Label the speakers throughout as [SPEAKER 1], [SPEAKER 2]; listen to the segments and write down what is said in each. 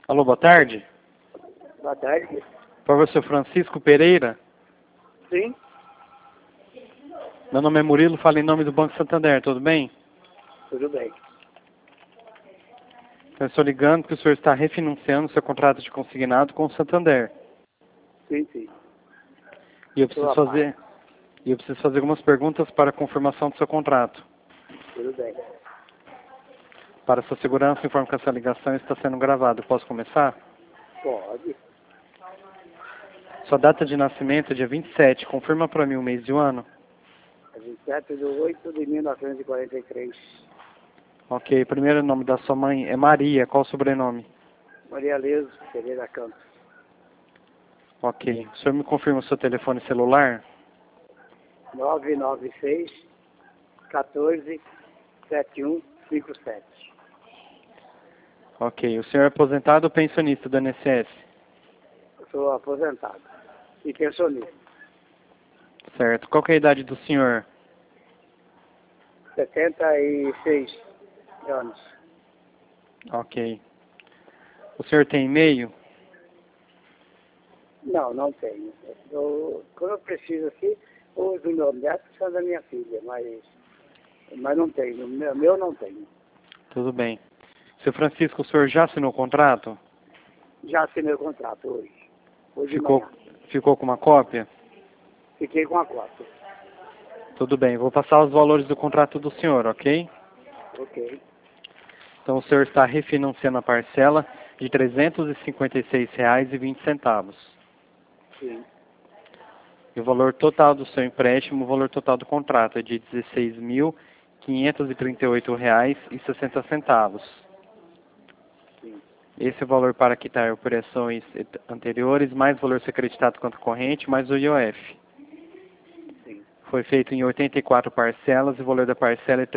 [SPEAKER 1] Alô, boa tarde.
[SPEAKER 2] Boa tarde.
[SPEAKER 1] Por favor, seu Francisco Pereira.
[SPEAKER 2] Sim,
[SPEAKER 1] Meu nome é Murilo, falo em nome do Banco Santander, tudo bem?
[SPEAKER 2] tudo bem.
[SPEAKER 1] Eu estou ligando porque o senhor está refinanciando seu contrato de consignado com o Santander.
[SPEAKER 2] Sim, sim.
[SPEAKER 1] E eu preciso fazer algumas perguntas para a confirmação do seu contrato.
[SPEAKER 2] Tudo bem.
[SPEAKER 1] Para sua segurança, informo que essa ligação está sendo gravada. Posso começar?
[SPEAKER 2] Pode.
[SPEAKER 1] Sua data de nascimento é dia 27. Confirma para mim o mês e o ano.
[SPEAKER 2] É 27/8/1943.
[SPEAKER 1] Ok. Primeiro nome da sua mãe é Maria. Qual o sobrenome?
[SPEAKER 2] Maria Leso Pereira Campos.
[SPEAKER 1] Ok. O senhor me confirma o seu telefone celular?
[SPEAKER 2] 996 14 7157.
[SPEAKER 1] Ok. O senhor é aposentado ou pensionista do INSS?
[SPEAKER 2] Eu sou aposentado e pensionista.
[SPEAKER 1] Certo. Qual que é a idade do senhor?
[SPEAKER 2] 76 anos.
[SPEAKER 1] Ok. O senhor tem e-mail?
[SPEAKER 2] Não, não tenho. Quando eu preciso assim, eu uso o meu neto e da minha filha, mas não tenho. O meu não tenho.
[SPEAKER 1] Tudo bem. Seu Francisco, o senhor já assinou o contrato?
[SPEAKER 2] Já assinei o contrato hoje. Hoje de manhã.
[SPEAKER 1] Ficou com uma cópia?
[SPEAKER 2] Fiquei com a cópia.
[SPEAKER 1] Tudo bem. Vou passar os valores do contrato do senhor, ok?
[SPEAKER 2] Ok.
[SPEAKER 1] Então o senhor está refinanciando a parcela de R$ 356,20.
[SPEAKER 2] Sim.
[SPEAKER 1] E o valor total do seu empréstimo, o valor total do contrato é de R$ 16.538,60.
[SPEAKER 2] Sim.
[SPEAKER 1] Esse é o valor para quitar operações anteriores, mais valor ser creditado contra corrente, mais o IOF.
[SPEAKER 2] Sim.
[SPEAKER 1] Foi feito em 84 parcelas e o valor da parcela é R$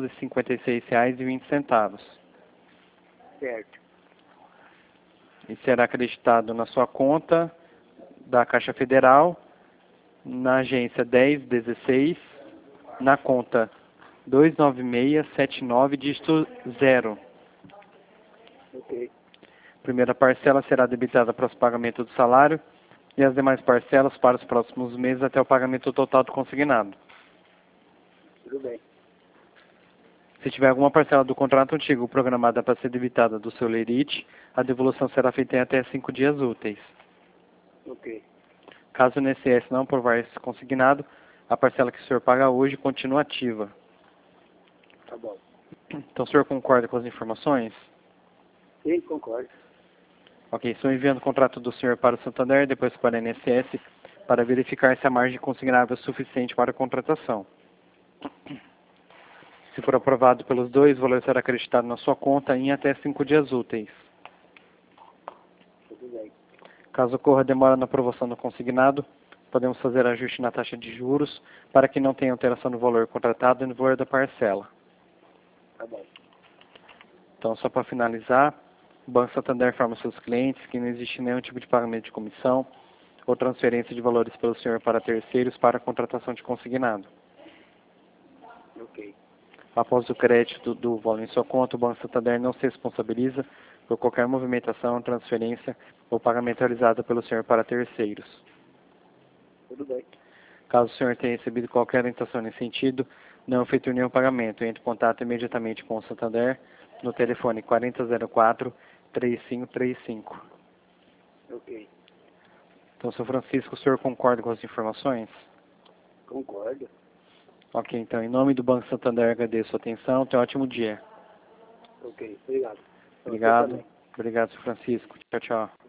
[SPEAKER 1] 356,20.
[SPEAKER 2] Certo.
[SPEAKER 1] E será acreditado na sua conta da Caixa Federal, na agência 1016, na conta 29679, dígito 0.
[SPEAKER 2] Ok.
[SPEAKER 1] Primeira parcela será debitada para os pagamentos do salário e as demais parcelas para os próximos meses até o pagamento total do consignado.
[SPEAKER 2] Tudo bem.
[SPEAKER 1] Se tiver alguma parcela do contrato antigo programada para ser debitada do seu lerite, a devolução será feita em até 5 dias úteis.
[SPEAKER 2] Ok.
[SPEAKER 1] Caso o INSS não aprovar esse consignado, a parcela que o senhor paga hoje continua ativa.
[SPEAKER 2] Tá bom.
[SPEAKER 1] Então o senhor concorda com as informações?
[SPEAKER 2] Sim, concordo.
[SPEAKER 1] Ok, estou enviando o contrato do senhor para o Santander, depois para a INSS, para verificar se a margem consignável é suficiente para a contratação. Se for aprovado pelos dois, o valor será acreditado na sua conta em até 5 dias úteis.
[SPEAKER 2] Tudo bem.
[SPEAKER 1] Caso ocorra demora na aprovação do consignado, podemos fazer ajuste na taxa de juros para que não tenha alteração no valor contratado e no valor da parcela.
[SPEAKER 2] Tá bom.
[SPEAKER 1] Então, só para finalizar, o Banco Santander informa seus clientes que não existe nenhum tipo de pagamento de comissão ou transferência de valores pelo senhor para terceiros para a contratação de consignado.
[SPEAKER 2] Ok.
[SPEAKER 1] Após o crédito do valor em sua conta, o Banco Santander não se responsabiliza por qualquer movimentação, transferência ou pagamento realizado pelo senhor para terceiros.
[SPEAKER 2] Tudo bem.
[SPEAKER 1] Caso o senhor tenha recebido qualquer orientação nesse sentido, não efetue nenhum pagamento. Entre em contato imediatamente com o Santander no telefone 4004-3535.
[SPEAKER 2] Ok.
[SPEAKER 1] Então, Sr. Francisco, o senhor concorda com as informações?
[SPEAKER 2] Concordo.
[SPEAKER 1] Ok, então, em nome do Banco Santander, agradeço a atenção. Tenha um ótimo dia.
[SPEAKER 2] Ok. Obrigado. Pra você
[SPEAKER 1] Obrigado.
[SPEAKER 2] também.
[SPEAKER 1] Obrigado, Sr. Francisco. Tchau, tchau.